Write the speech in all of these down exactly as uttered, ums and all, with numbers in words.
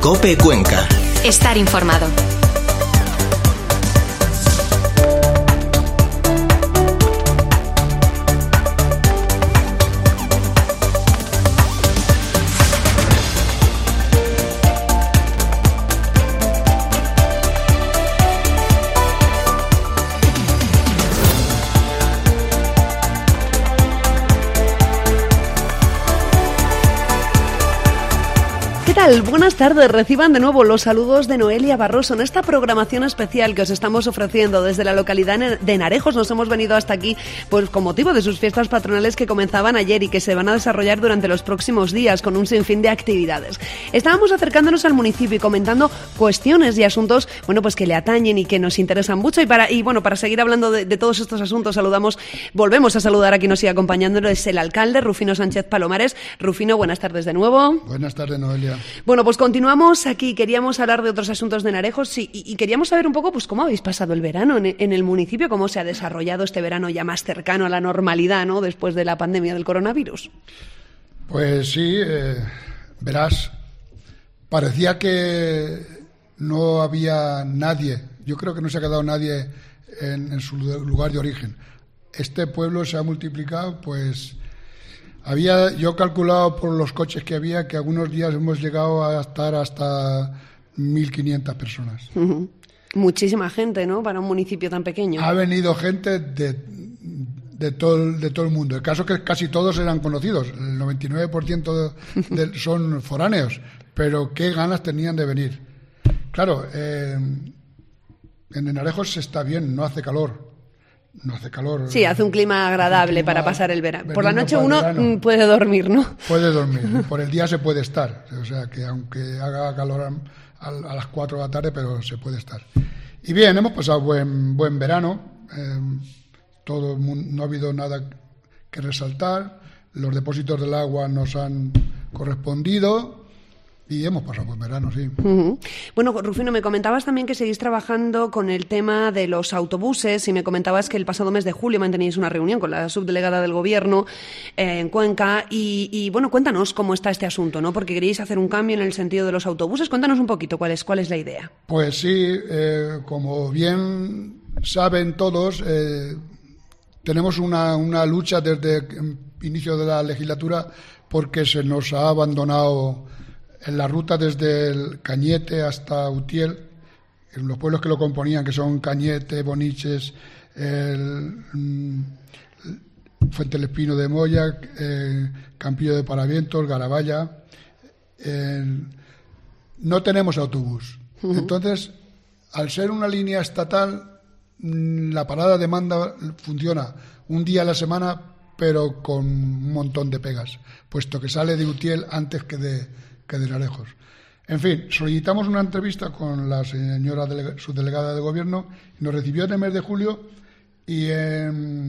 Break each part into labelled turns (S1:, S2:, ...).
S1: COPE Cuenca.
S2: Estar informado.
S3: Buenas tardes, reciban de nuevo los saludos de Noelia Barroso en esta programación especial que os estamos ofreciendo desde la localidad de Narejos. Nos hemos venido hasta aquí pues con motivo de sus fiestas patronales que comenzaban ayer y que se van a desarrollar durante los próximos días con un sinfín de actividades. Estábamos acercándonos al municipio y comentando cuestiones y asuntos bueno pues que le atañen y que nos interesan mucho y para y bueno para seguir hablando de, de todos estos asuntos saludamos volvemos a saludar a quien nos sigue acompañándonos, es el alcalde Rufino Sánchez Palomares. Rufino, buenas tardes de nuevo.
S4: Buenas tardes, Noelia.
S3: Bueno, pues continuamos aquí. Queríamos hablar de otros asuntos de Narejos y, y, y queríamos saber un poco pues cómo habéis pasado el verano en, en el municipio, cómo se ha desarrollado este verano ya más cercano a la normalidad, ¿no?, después de la pandemia del coronavirus.
S4: Pues sí, eh, verás, parecía que no había nadie, yo creo que no se ha quedado nadie en, en su lugar de origen. Este pueblo se ha multiplicado, pues... Había, yo he calculado por los coches que había que algunos días hemos llegado a estar hasta mil quinientas personas.
S3: Uh-huh. Muchísima gente, ¿no?, para un municipio tan pequeño.
S4: Ha venido gente de, de, todo, de todo el mundo. El caso es que casi todos eran conocidos. El noventa y nueve por ciento de, de, son foráneos. Pero qué ganas tenían de venir. Claro, eh, en Narejos está bien, no hace calor. No hace calor.
S3: Sí, hace un clima agradable un clima para pasar el verano. Por la noche uno verano. puede dormir, ¿no?
S4: Puede dormir. Por el día se puede estar. O sea, que aunque haga calor a, a las cuatro de la tarde, pero se puede estar. Y bien, hemos pasado buen buen verano. Eh, todo el mundo, no ha habido nada que resaltar. Los depósitos del agua nos han correspondido. Y hemos pasado buen verano, sí.
S3: Uh-huh. Bueno, Rufino, me comentabas también que seguís trabajando con el tema de los autobuses y me comentabas que el pasado mes de julio manteníais una reunión con la subdelegada del Gobierno eh, en Cuenca y, y, bueno, cuéntanos cómo está este asunto, ¿no? Porque queréis hacer un cambio en el sentido de los autobuses. Cuéntanos un poquito cuál es, cuál es la idea.
S4: Pues sí, eh, como bien saben todos, eh, tenemos una, una lucha desde el inicio de la legislatura porque se nos ha abandonado... En la ruta desde el Cañete hasta Utiel, en los pueblos que lo componían, que son Cañete, Boniches, el, el Fuente del Espino de Moya, eh, Campillo de Paravientos, Garabaya, el, no tenemos autobús. Uh-huh. Entonces, al ser una línea estatal, la parada de manda funciona un día a la semana, pero con un montón de pegas, puesto que sale de Utiel antes que de... que de Narejos. En fin, solicitamos una entrevista con la señora delega, subdelegada de Gobierno, nos recibió en el mes de julio y eh,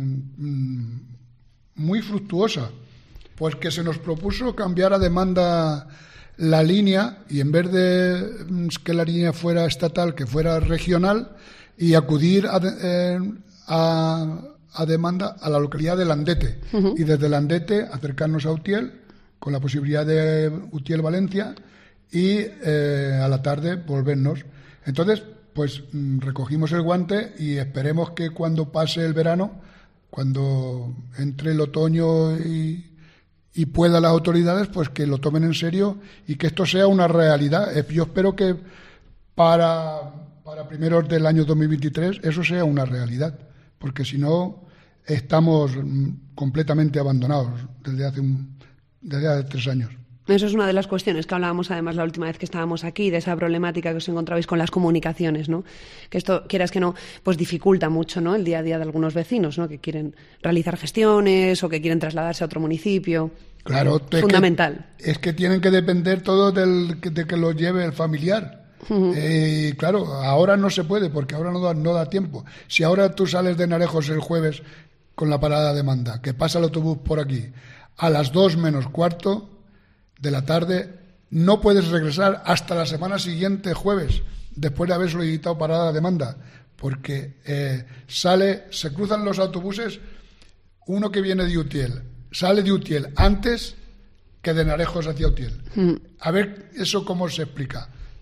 S4: muy fructuosa, pues que se nos propuso cambiar a demanda la línea y en vez de que la línea fuera estatal, que fuera regional y acudir a, eh, a, a demanda a la localidad de Landete. Uh-huh. Y desde Landete acercarnos a Utiel con la posibilidad de Utiel-Valencia y eh, a la tarde volvernos. Entonces, pues recogimos el guante y esperemos que cuando pase el verano, cuando entre el otoño y, y pueda las autoridades, pues que lo tomen en serio y que esto sea una realidad. Yo espero que para, para primeros del año dos mil veintitrés eso sea una realidad, porque si no estamos completamente abandonados desde hace un desde hace tres años.
S3: Eso es una de las cuestiones que hablábamos además la última vez que estábamos aquí, de esa problemática que os encontrabais con las comunicaciones, ¿no? Que esto, quieras que no, pues dificulta mucho, ¿no?, el día a día de algunos vecinos, ¿no?, que quieren realizar gestiones o que quieren trasladarse a otro municipio.
S4: Claro,
S3: es fundamental.
S4: Que, es que tienen que depender todo del, de que lo lleve el familiar. Uh-huh. Eh, claro, ahora no se puede porque ahora no da, no da tiempo. Si ahora tú sales de Narejos el jueves con la parada de manda, que pasa el autobús por aquí, a las dos menos cuarto de la tarde, no puedes regresar hasta la semana siguiente, jueves, después de haber solicitado parada de demanda, porque eh, sale, se cruzan los autobuses, uno que viene de Utiel, sale de Utiel antes que de Narejos hacia Utiel. Mm. A ver eso cómo se explica.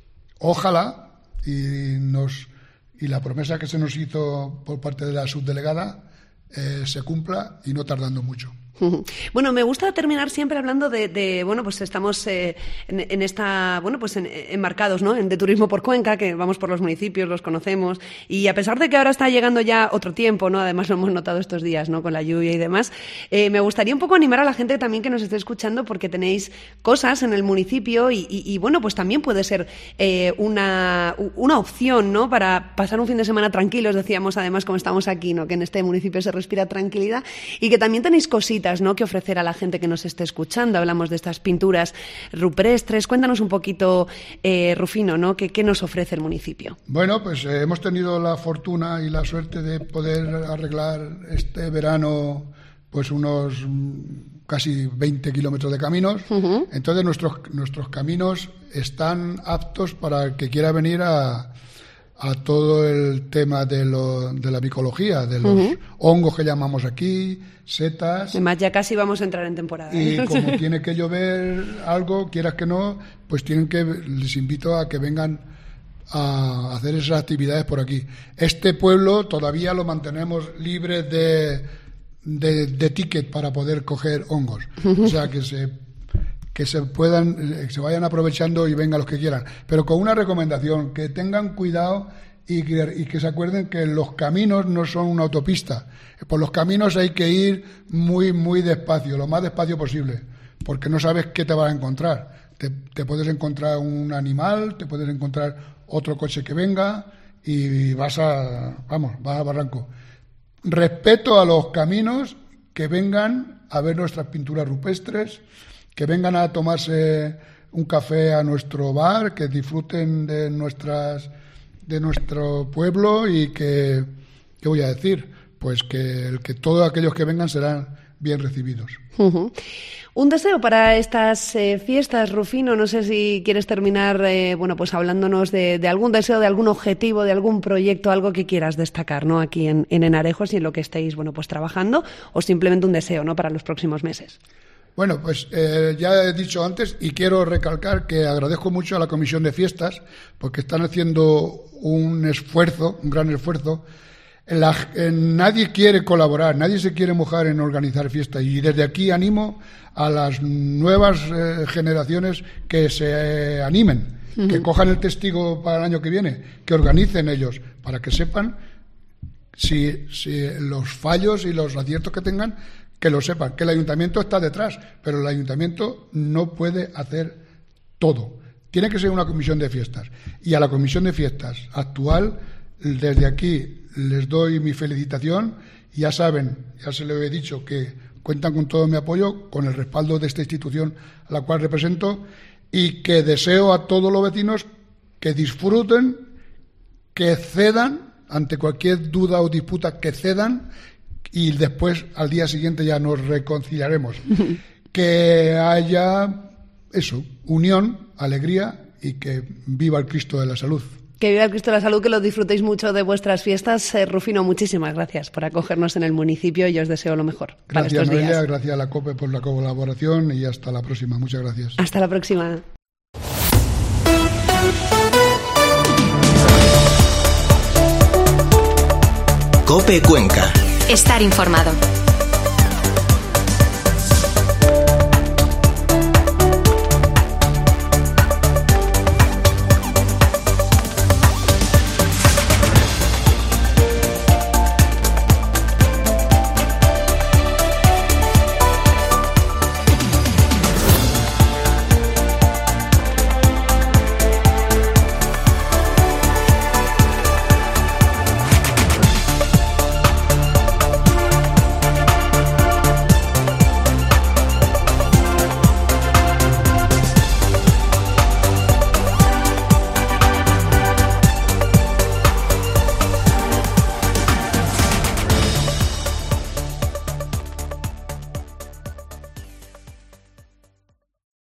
S4: ojalá y nos y la promesa que se nos hizo por parte de la subdelegada eh, se cumpla y no tardando mucho.
S3: Bueno, me gusta terminar siempre hablando de, de bueno, pues estamos eh, en, en esta, bueno, pues en, enmarcados, ¿no? En de turismo por Cuenca, que vamos por los municipios, los conocemos, y a pesar de que ahora está llegando ya otro tiempo, ¿no? Además lo hemos notado estos días, ¿no? Con la lluvia y demás, eh, me gustaría un poco animar a la gente también que nos esté escuchando, porque tenéis cosas en el municipio y, y, y bueno, pues también puede ser eh, una, una opción, ¿no? Para pasar un fin de semana tranquilos, decíamos además como estamos aquí, ¿no? Que en este municipio se respira tranquilidad y que también tenéis cositas, ¿no? Que ofrecer a la gente que nos esté escuchando. Hablamos de estas pinturas rupestres. Cuéntanos un poquito, eh, Rufino, ¿no? ¿Qué, ¿Qué nos ofrece el municipio?
S4: Bueno, pues eh, hemos tenido la fortuna y la suerte de poder arreglar este verano pues unos casi veinte kilómetros de caminos. Uh-huh. Entonces nuestros, nuestros caminos están aptos para el que quiera venir a a todo el tema de, lo, de la micología, de los uh-huh. hongos que llamamos aquí, setas.
S3: Además, ya casi vamos a entrar en temporada.
S4: Y como tiene que llover algo, quieras que no, pues tienen que, les invito a que vengan a hacer esas actividades por aquí. Este pueblo todavía lo mantenemos libre de, de, de ticket para poder coger hongos. Uh-huh. O sea, que se... que se puedan, se vayan aprovechando y vengan los que quieran, pero con una recomendación, que tengan cuidado y que, y que se acuerden que los caminos no son una autopista. Por los caminos hay que ir muy, muy despacio, lo más despacio posible, porque no sabes qué te vas a encontrar. Te, te puedes encontrar un animal, te puedes encontrar otro coche que venga y vas a, vamos, vas a barranco. Respeto a los caminos, que vengan a ver nuestras pinturas rupestres, que vengan a tomarse un café a nuestro bar, que disfruten de nuestras de nuestro pueblo y que, ¿qué voy a decir? Pues que, que todos aquellos que vengan serán bien recibidos.
S3: Uh-huh. Un deseo para estas eh, fiestas, Rufino. No sé si quieres terminar, eh, bueno, pues hablándonos de, de algún deseo, de algún objetivo, de algún proyecto, algo que quieras destacar, ¿no? Aquí en, en Enarejos y en lo que estéis, bueno, pues trabajando, o simplemente un deseo, ¿no? Para los próximos meses.
S4: Bueno, pues eh, ya he dicho antes y quiero recalcar que agradezco mucho a la Comisión de Fiestas porque están haciendo un esfuerzo, un gran esfuerzo. La, eh, nadie quiere colaborar, nadie se quiere mojar en organizar fiestas y desde aquí animo a las nuevas eh, generaciones que se eh, animen, uh-huh. que cojan el testigo para el año que viene, que organicen ellos para que sepan si, si los fallos y los aciertos que tengan, que lo sepan, que el ayuntamiento está detrás, pero el ayuntamiento no puede hacer todo. Tiene que ser una comisión de fiestas. Y a la comisión de fiestas actual, desde aquí les doy mi felicitación. Ya saben, ya se lo he dicho, que cuentan con todo mi apoyo, con el respaldo de esta institución a la cual represento, y que deseo a todos los vecinos que disfruten, que cedan ante cualquier duda o disputa, que cedan, y después al día siguiente ya nos reconciliaremos. Que haya eso, unión, alegría y que viva el Cristo de la Salud.
S3: Que viva el Cristo de la Salud, que lo disfrutéis mucho de vuestras fiestas. Eh, Rufino, muchísimas gracias por acogernos en el municipio y os deseo lo mejor para
S4: gracias,
S3: estos
S4: Noelia,
S3: días.
S4: Gracias a la COPE por la colaboración y hasta la próxima. Muchas gracias.
S3: Hasta la próxima.
S1: COPE Cuenca.
S2: Estar informado.